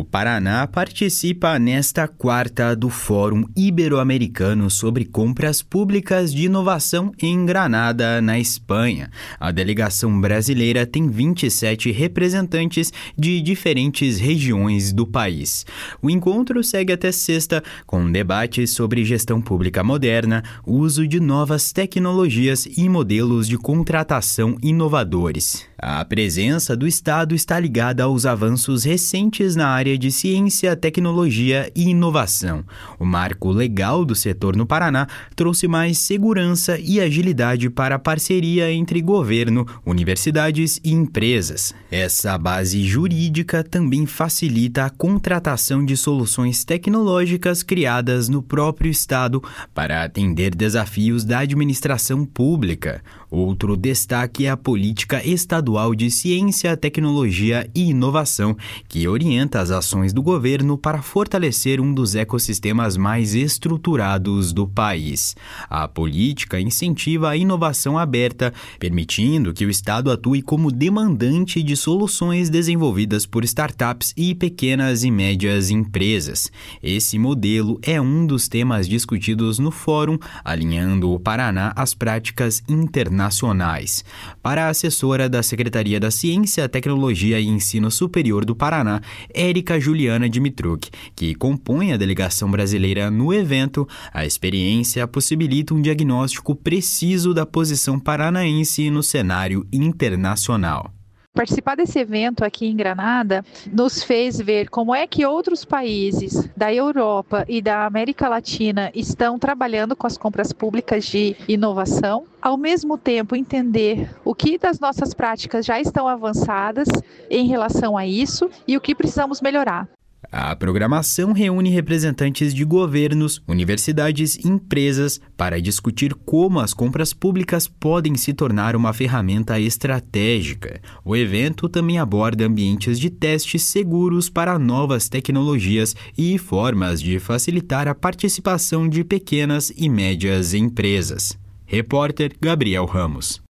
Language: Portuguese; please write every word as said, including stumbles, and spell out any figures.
O Paraná participa nesta quarta do Fórum Ibero-Americano sobre Compras Públicas de Inovação em Granada, na Espanha. A delegação brasileira tem vinte e sete representantes de diferentes regiões do país. O encontro segue até sexta, com debates sobre gestão pública moderna, uso de novas tecnologias e modelos de contratação inovadores. A presença do Estado está ligada aos avanços recentes na área de ciência, tecnologia e inovação. O marco legal do setor no Paraná trouxe mais segurança e agilidade para a parceria entre governo, universidades e empresas. Essa base jurídica também facilita a contratação de soluções tecnológicas criadas no próprio Estado para atender desafios da administração pública. Outro destaque é a política estadual de ciência, tecnologia e inovação, que orienta as ações do governo para fortalecer um dos ecossistemas mais estruturados do país. A política incentiva a inovação aberta, permitindo que o Estado atue como demandante de soluções desenvolvidas por startups e pequenas e médias empresas. Esse modelo é um dos temas discutidos no fórum, alinhando o Paraná às práticas internacionais. Para a assessora da Secretaria da Ciência, Tecnologia e Ensino Superior do Paraná, Érica Juliana Dimitruk, que compõe a delegação brasileira no evento, a experiência possibilita um diagnóstico preciso da posição paranaense no cenário internacional. Participar desse evento aqui em Granada nos fez ver como é que outros países da Europa e da América Latina estão trabalhando com as compras públicas de inovação, ao mesmo tempo entender o que das nossas práticas já estão avançadas em relação a isso e o que precisamos melhorar. A programação reúne representantes de governos, universidades e empresas para discutir como as compras públicas podem se tornar uma ferramenta estratégica. O evento também aborda ambientes de testes seguros para novas tecnologias e formas de facilitar a participação de pequenas e médias empresas. Repórter Gabriel Ramos.